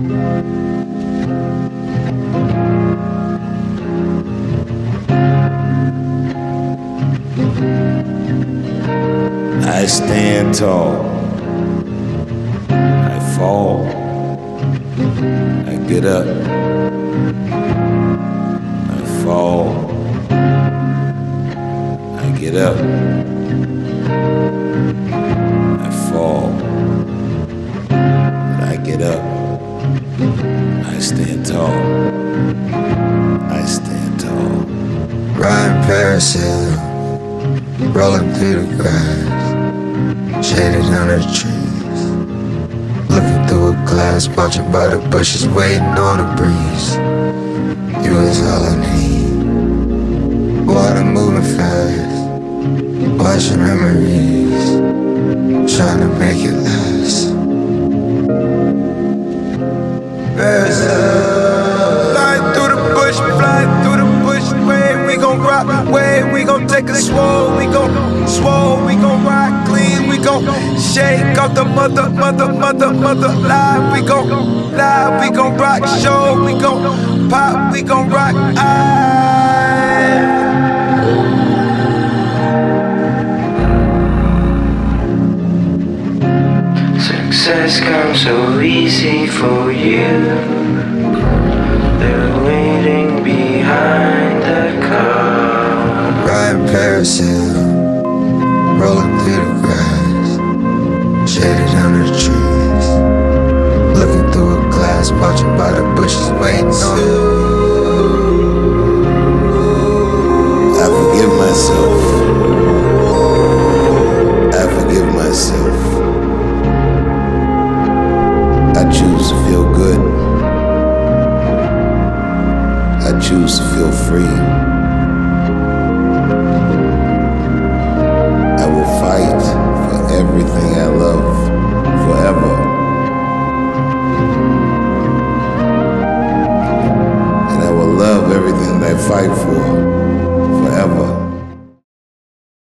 I stand tall, I fall, I get up, I fall, I get up, I fall, but I get up, I stand tall, I stand tall. Riding parasail, rolling through the grass, shaded under the trees, looking through a glass, watching by the bushes, waiting on a breeze. You was all I need. Water moving fast, watching memories, trying to make it last. Flying through the bush, flying through the bush. Way we gon' rock, way we gon' take a swole, we gon' ride clean, we gon' shake off the mother lie. We gon' lie, we gon' rock show, we gon' pop, we gon' rock. Success comes so easy for you. They're waiting behind the car. Riding parasail, rolling through the grass, shaded under the trees, looking through a glass, watching by the bushes, waiting on I forgive myself. I forgive myself. I choose to feel good. I choose to feel free. I will fight for everything I love forever. And I will love everything that I fight for.